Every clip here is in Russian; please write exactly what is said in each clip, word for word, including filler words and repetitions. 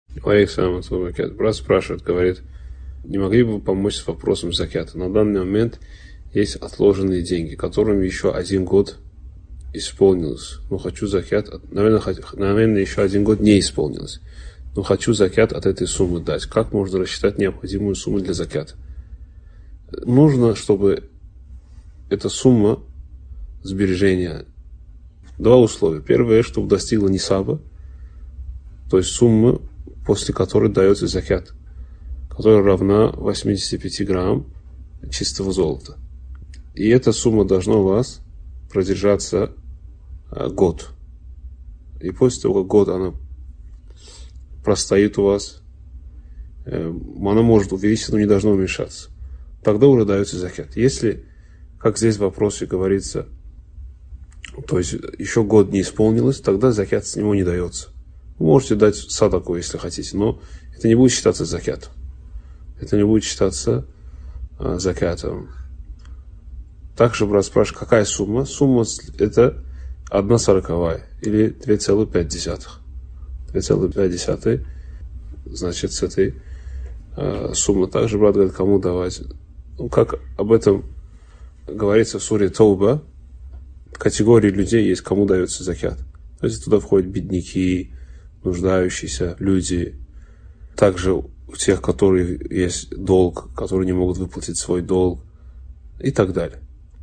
Алейкум. Брат спрашивает, говорит, не могли бы вы помочь с вопросом закята? На данный момент есть отложенные деньги, которым еще один год исполнилось. Ну, хочу закят, наверное, наверное, еще один год не исполнилось. Но хочу закят от этой суммы дать. Как можно рассчитать необходимую сумму для закята? Нужно, чтобы эта сумма сбережения, два условия. Первое, чтобы достигла нисаба, то есть суммы, после которой дается закят, которая равна восьмидесяти пяти грамм чистого золота. И эта сумма должна у вас продержаться а, год. И после того, как год она простоит у вас, э, она может увеличиться, но не должна уменьшаться. Тогда уже дается закят. Если, как здесь в вопросе говорится, то есть еще год не исполнилось, тогда закят с него не дается. Вы можете дать садаку, если хотите, но это не будет считаться закятом. Это не будет считаться а, закятом. Также брат спрашивает, какая сумма? Сумма это одна сороковая или две целых пять десятых. две целых пять десятых, значит, с этой э, суммы. Также брат говорит, кому давать. Ну, как об этом говорится в суре Тауба, в категории людей есть, кому дается закят. То есть туда входят бедняки, нуждающиеся люди, также у тех, которые есть долг, которые не могут выплатить свой долг и так далее.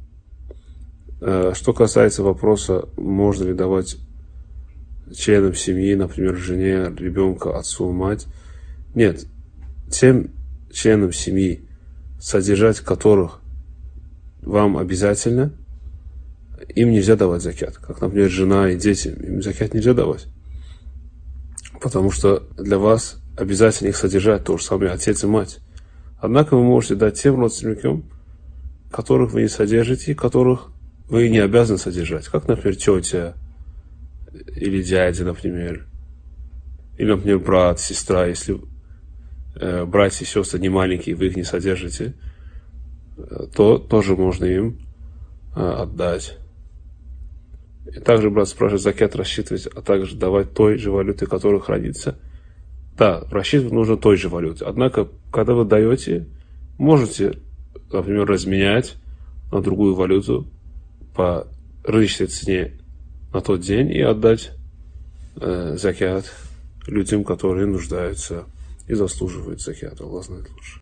Что касается вопроса, можно ли давать членам семьи, например, жене, ребенка, отцу, мать, нет, тем членам семьи, содержать которых вам обязательно, им нельзя давать закят. Как, например, жена и дети, им закят нельзя давать. Потому что для вас обязательно их содержать, то же самое отец и мать. Однако вы можете дать тем родственникам, которых вы не содержите, которых вы не обязаны содержать. Как, например, тетя или дядя, например. Или, например, брат, сестра. Если э, братья и сестры не маленькие, вы их не содержите, то тоже можно им э, отдать. И также брат спрашивает, закят рассчитывать, а также давать той же валюты, которая хранится. Да, рассчитывать нужно той же валюте. Однако, когда вы даете, можете, например, разменять на другую валюту по рыночной цене на тот день и отдать э, закят людям, которые нуждаются и заслуживают закята. Аллах знает лучше.